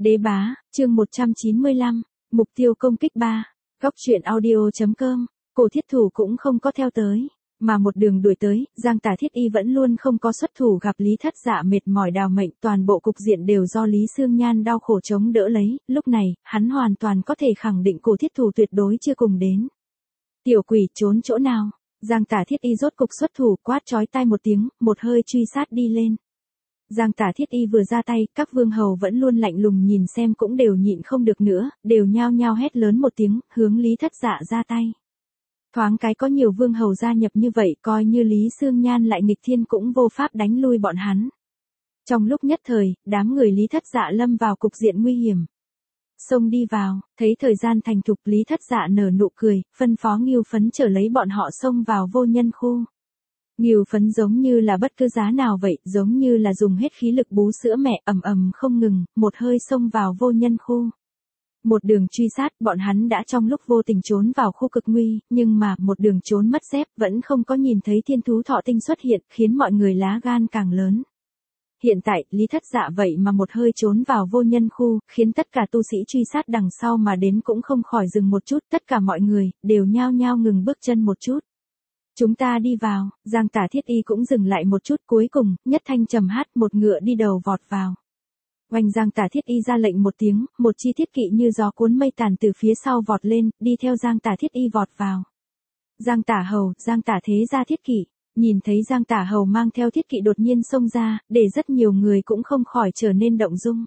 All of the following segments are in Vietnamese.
Đế bá, chương 195, mục tiêu công kích 3, góc truyện audio.com, Cổ Thiết Thủ cũng không có theo tới, mà một đường đuổi tới, Giang Tả Thiết Y vẫn luôn không có xuất thủ gặp Lý Thất Dạ mệt mỏi đào mệnh, toàn bộ cục diện đều do Lý Xương Nhan đau khổ chống đỡ lấy, lúc này, hắn hoàn toàn có thể khẳng định Cổ Thiết Thủ tuyệt đối chưa cùng đến. Tiểu quỷ trốn chỗ nào? Giang Tả Thiết Y rốt cục xuất thủ, quát chói tai một tiếng, một hơi truy sát đi lên. Giang Tả Thiết Y vừa ra tay, các vương hầu vẫn luôn lạnh lùng nhìn xem cũng đều nhịn không được nữa, đều nhao nhao hét lớn một tiếng, hướng Lý Thất Dạ ra tay. Thoáng cái có nhiều vương hầu gia nhập như vậy, coi như Lý Xương Nhan lại nghịch thiên cũng vô pháp đánh lui bọn hắn. Trong lúc nhất thời, đám người Lý Thất Dạ lâm vào cục diện nguy hiểm. Xông đi vào, thấy thời gian thành thục, Lý Thất Dạ nở nụ cười, phân phó Ngưu Phấn chở lấy bọn họ xông vào vô nhân khu. Ngưu Phấn giống như là bất cứ giá nào vậy, giống như là dùng hết khí lực bú sữa mẹ, ầm ầm không ngừng, một hơi xông vào vô nhân khu. Một đường truy sát, bọn hắn đã trong lúc vô tình trốn vào khu cực nguy, nhưng mà một đường trốn mất dép vẫn không có nhìn thấy thiên thú thọ tinh xuất hiện, khiến mọi người lá gan càng lớn. Hiện tại, Lý Thất Dạ vậy mà một hơi trốn vào vô nhân khu, khiến tất cả tu sĩ truy sát đằng sau mà đến cũng không khỏi dừng một chút, tất cả mọi người, đều nhao nhao ngừng bước chân một chút. Chúng ta đi vào, Giang Tả Thiết Y cũng dừng lại một chút, cuối cùng, nhất thanh trầm hát một ngựa đi đầu vọt vào. Oanh, Giang Tả Thiết Y ra lệnh một tiếng, một chi thiết kỵ như gió cuốn mây tàn từ phía sau vọt lên, đi theo Giang Tả Thiết Y vọt vào. Giang Tả Hầu, Giang Tả Thế Gia thiết kỵ, nhìn thấy Giang Tả Hầu mang theo thiết kỵ đột nhiên xông ra, để rất nhiều người cũng không khỏi trở nên động dung.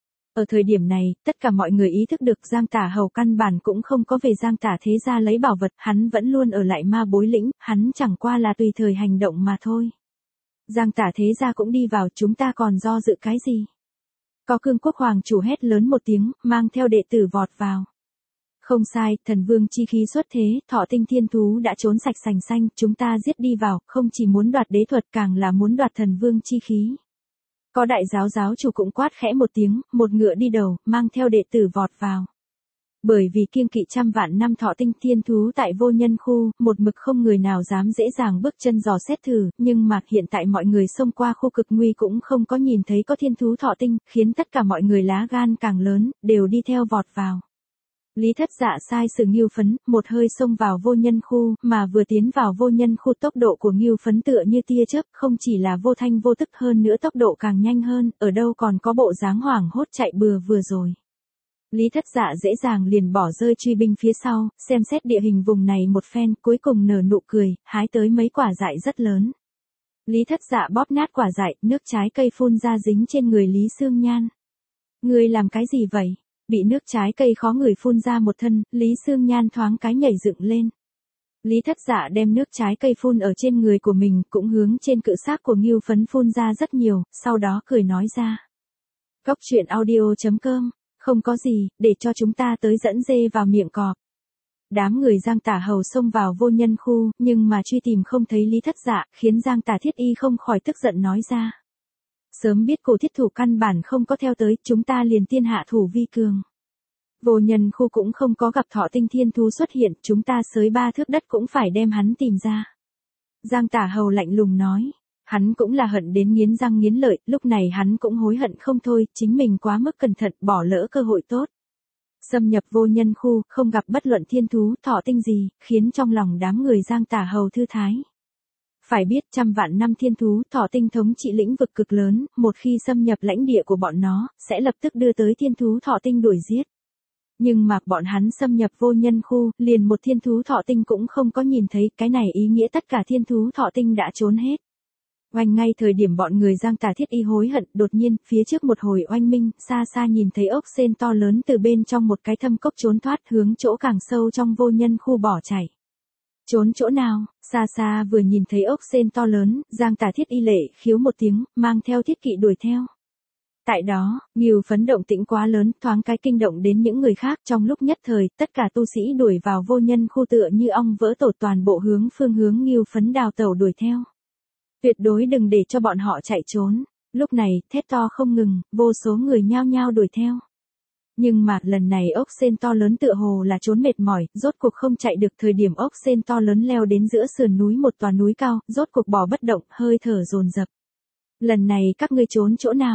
Ở thời điểm này, tất cả mọi người ý thức được Giang Tả Hầu căn bản cũng không có về Giang Tả Thế Gia lấy bảo vật, hắn vẫn luôn ở lại Ma Bối Lĩnh, hắn chẳng qua là tùy thời hành động mà thôi. Giang Tả Thế Gia cũng đi vào, chúng ta còn do dự cái gì? Có Cương Quốc Hoàng chủ hét lớn một tiếng, mang theo đệ tử vọt vào. Không sai, thần vương chi khí xuất thế, thọ tinh thiên thú đã trốn sạch sành xanh, chúng ta giết đi vào, không chỉ muốn đoạt đế thuật càng là muốn đoạt thần vương chi khí. Có đại giáo chủ cũng quát khẽ một tiếng, một ngựa đi đầu, mang theo đệ tử vọt vào. Bởi vì kiêng kỵ trăm vạn năm thọ tinh thiên thú tại vô nhân khu, một mực không người nào dám dễ dàng bước chân dò xét thử, nhưng mà hiện tại mọi người xông qua khu cực nguy cũng không có nhìn thấy có thiên thú thọ tinh, khiến tất cả mọi người lá gan càng lớn, đều đi theo vọt vào. Lý Thất Dạ sai sử Ngưu Phấn, một hơi xông vào vô nhân khu, mà vừa tiến vào vô nhân khu tốc độ của Ngưu Phấn tựa như tia chớp, không chỉ là vô thanh vô tức hơn nữa tốc độ càng nhanh hơn, ở đâu còn có bộ dáng hoảng hốt chạy bừa vừa rồi. Lý Thất Dạ dễ dàng liền bỏ rơi truy binh phía sau, xem xét địa hình vùng này một phen, cuối cùng nở nụ cười, hái tới mấy quả dại rất lớn. Lý Thất Dạ bóp nát quả dại, nước trái cây phun ra dính trên người Lý Xương Nhan. Ngươi làm cái gì vậy? Bị nước trái cây khó ngửi phun ra một thân, Lý Xương Nhan thoáng cái nhảy dựng lên. Lý Thất Dạ đem nước trái cây phun ở trên người của mình, cũng hướng trên cự xác của Ngưu Phấn phun ra rất nhiều, sau đó cười nói ra. Góc truyện audio.com, không có gì, để cho chúng ta tới dẫn dê vào miệng cọp. Đám người Giang Tả Hầu xông vào vô nhân khu, nhưng mà truy tìm không thấy Lý Thất Dạ, khiến Giang Tả Thiết Y không khỏi tức giận nói ra. Sớm biết Cổ Thiết Thủ căn bản không có theo tới, chúng ta liền tiên hạ thủ vi cường. Vô nhân khu cũng không có gặp thọ tinh thiên thú xuất hiện, chúng ta xới 3 thước đất cũng phải đem hắn tìm ra. Giang Tả Hầu lạnh lùng nói. Hắn cũng là hận đến nghiến răng nghiến lợi, lúc này hắn cũng hối hận không thôi, chính mình quá mức cẩn thận, bỏ lỡ cơ hội tốt. Xâm nhập vô nhân khu, không gặp bất luận thiên thú, thọ tinh gì, khiến trong lòng đám người Giang Tả Hầu thư thái. Phải biết trăm vạn năm thiên thú, thọ tinh thống trị lĩnh vực cực lớn, một khi xâm nhập lãnh địa của bọn nó, sẽ lập tức đưa tới thiên thú thọ tinh đuổi giết. Nhưng mà bọn hắn xâm nhập vô nhân khu, liền một thiên thú thọ tinh cũng không có nhìn thấy, cái này ý nghĩa tất cả thiên thú thọ tinh đã trốn hết. Oanh, ngay thời điểm bọn người Giang Tả Thiết Y hối hận, đột nhiên, phía trước một hồi oanh minh, xa xa nhìn thấy ốc sên to lớn từ bên trong một cái thâm cốc trốn thoát hướng chỗ càng sâu trong vô nhân khu bỏ chạy. Trốn chỗ nào? Xa xa vừa nhìn thấy ốc sên to lớn, Giang Tả Thiết Y lệ khiếu một tiếng, mang theo thiết kỵ đuổi theo. Tại đó, Ngưu Phấn động tĩnh quá lớn, thoáng cái kinh động đến những người khác, trong lúc nhất thời, tất cả tu sĩ đuổi vào vô nhân khu tựa như ong vỡ tổ, toàn bộ phương hướng Ngưu Phấn đào tẩu đuổi theo. Tuyệt đối đừng để cho bọn họ chạy trốn. Lúc này, thét to không ngừng, vô số người nhao nhao đuổi theo. Nhưng mà, lần này ốc sên to lớn tựa hồ là trốn mệt mỏi, rốt cuộc không chạy được, thời điểm ốc sên to lớn leo đến giữa sườn núi một tòa núi cao, rốt cuộc bỏ bất động, hơi thở dồn dập. Lần này các ngươi trốn chỗ nào?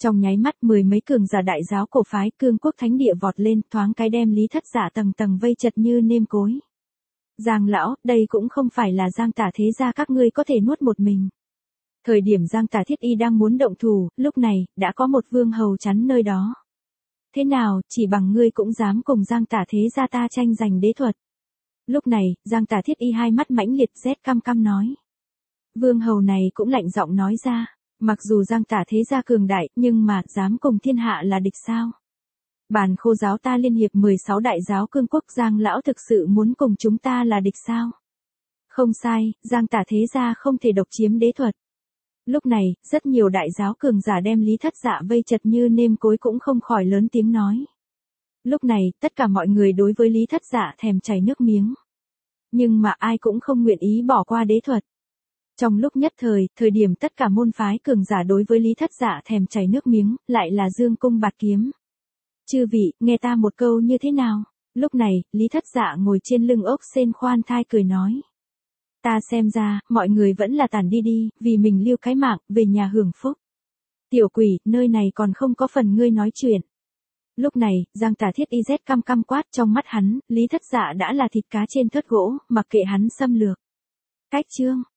Trong nháy mắt mười mấy cường giả đại giáo cổ phái Cương Quốc Thánh Địa vọt lên, thoáng cái đem Lý Thất Dạ tầng tầng vây chật như nêm cối. Giang lão, đây cũng không phải là Giang Tả thế gia các ngươi có thể nuốt một mình. Thời điểm Giang Tả Thiết Y đang muốn động thủ, lúc này, đã có một vương hầu chắn nơi đó. Thế nào, chỉ bằng ngươi cũng dám cùng Giang Tả thế gia ta tranh giành đế thuật. Lúc này, Giang Tả Thiết Y hai mắt mãnh liệt rét căm căm nói. Vương hầu này cũng lạnh giọng nói ra, mặc dù Giang Tả thế gia cường đại, nhưng mà, dám cùng thiên hạ là địch sao? Bàn Khô giáo ta liên hiệp 16 đại giáo Cương Quốc, Giang lão thực sự muốn cùng chúng ta là địch sao? Không sai, Giang Tả thế gia không thể độc chiếm đế thuật. Lúc này, rất nhiều đại giáo cường giả đem Lý Thất Dạ vây chật như nêm cối cũng không khỏi lớn tiếng nói. Lúc này, tất cả mọi người đối với Lý Thất Dạ thèm chảy nước miếng. Nhưng mà ai cũng không nguyện ý bỏ qua đế thuật. Trong lúc nhất thời điểm tất cả môn phái cường giả đối với Lý Thất Dạ thèm chảy nước miếng, lại là dương cung bạt kiếm. Chư vị, nghe ta một câu như thế nào? Lúc này, Lý Thất Dạ ngồi trên lưng ốc sên khoan thai cười nói. Ta xem ra, mọi người vẫn là tản đi đi, vì mình lưu cái mạng, về nhà hưởng phúc. Tiểu quỷ, nơi này còn không có phần ngươi nói chuyện. Lúc này, Giang Tả Thiết Y rét căm căm quát, trong mắt hắn, Lý Thất Dạ đã là thịt cá trên thớt gỗ, mặc kệ hắn xâm lược. Cách chương.